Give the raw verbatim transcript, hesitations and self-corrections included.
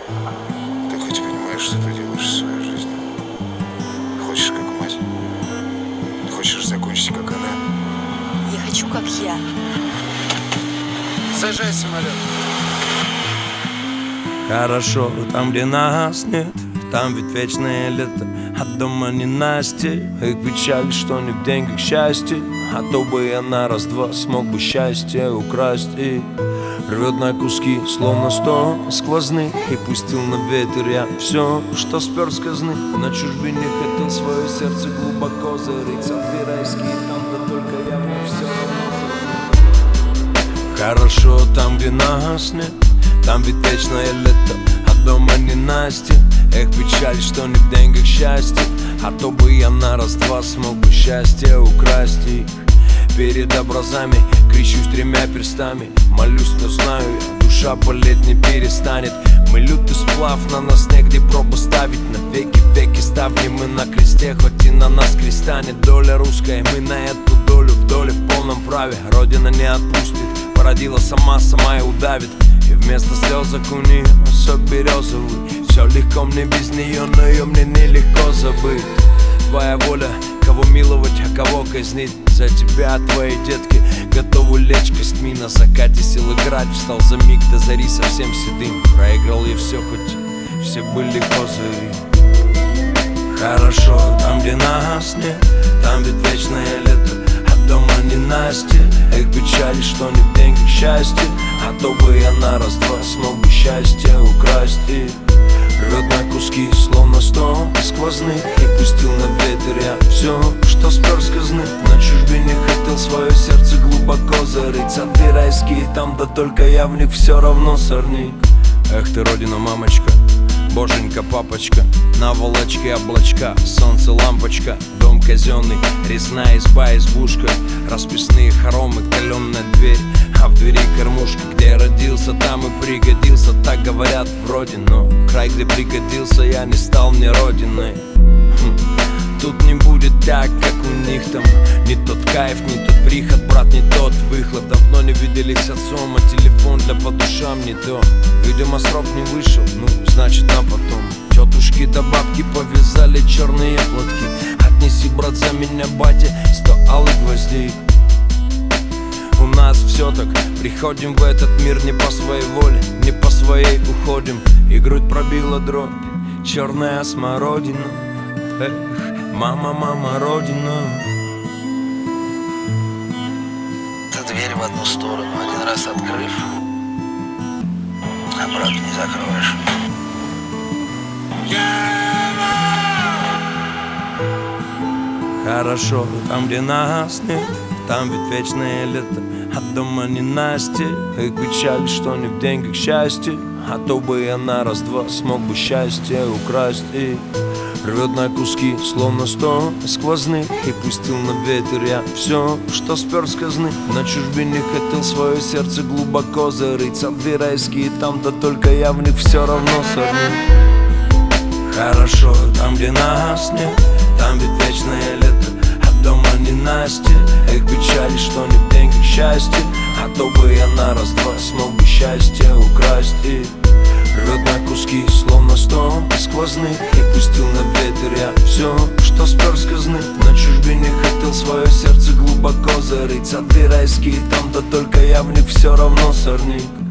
Ты хоть понимаешь, что ты делаешь в своей жизни? Хочешь как мать? Хочешь закончить как она? Я хочу как я. Сажай самолет. Хорошо, там, где нас нет, там ведь вечное лето, а дома не Настя. Их печаль, что не в деньгах счастье, а то бы я на раз-два смог бы счастье украсть. И рвет на куски, словно сто сквозных, и пустил на ветер я все, что спер с казны. На чужбине хотел свое сердце глубоко зарыть, сады райские там, да только я мне все равно. Хорошо там, где нас нет, там ведь вечное лето, а дома не Настя. Эх, печаль, что не в деньгах счастье, а то бы я на раз-два смог бы счастье украсть. И перед образами кричусь тремя перстами, молюсь, но знаю я, душа болеть не перестанет. Мы лютый сплав, на нас негде пробу ставить. На веки веки ставни мы на кресте, хоть и на нас креста нет. Доля русская, мы на эту долю в доле в полном праве. Родина не отпустит, породила сама, сама и удавит. И вместо слезок у нее сок березовый. Все легко мне без нее, но ее мне нелегко забыть. Твоя воля, кого миловать, а кого казнить. За тебя твои детки готовы лечь костьми. На закате сил играть, встал за миг до зари совсем седым. Проиграл я все, хоть все были козыри. Хорошо там, где нас нет, там ведь вечное лето, а дома не Настя. Эх, печаль, что не в деньгах счастье, а то бы я на раз-два смог бы счастье украсть. И рвет на куски, словно сто сквозных, и пустил на ветер я все, что спер с казны. На чужбине хотел свое сердце глубоко зарыть, сады райские там, да только я в них все равно сорник. Эх ты, родина, мамочка, боженька, папочка, наволочки, облачка, солнце, лампочка, дом казенный, резная изба, избушка, расписные хоромы, каленная дверь, а в двери кормушка. Где я родился, там и пригодился, так говорят вроде, но край, где пригодился, я не стал мне родиной. Хм. Тут не будет так, как у них там. Не тот кайф, не тот приход, брат, не тот выхлоп. Давно не виделись отцом, а телефон для по душам не то. Видимо, срок не вышел, ну, значит, на потом. Тетушки да бабки повязали черные платки. Отнеси, брат, за меня, батя, сто алых гвоздей. У нас все так, приходим в этот мир не по своей воле, не по своей уходим. И грудь пробила дробь, черная смородина. Эх, мама, мама, родина. Ты дверь в одну сторону один раз открыв, обратно не закроешь. Хорошо там, где нас нет, там ведь вечное лето, а дома не Настя. Эх, печаль, что не в деньгах счастье, а то бы я на раз-два смог бы счастье украсть. И рвет на куски, словно сто сквозных, и пустил на ветер я все, что спер с казны. На чужбине хотел свое сердце глубоко зарыть, сады райские там, да только я в них все равно сорник. Хорошо там, где нас нет, там ведь вечное лето, а дома не Настя. Эх, печаль, что не в деньгах счастье, а то бы я на раз-два смог бы счастье украсть. И рвет на куски, словно сто сквозных, и пустил на ветер я все, что спер с казны. На чужбине хотел свое сердце глубоко зарыть, сады райские там, да только я в них все равно сорник.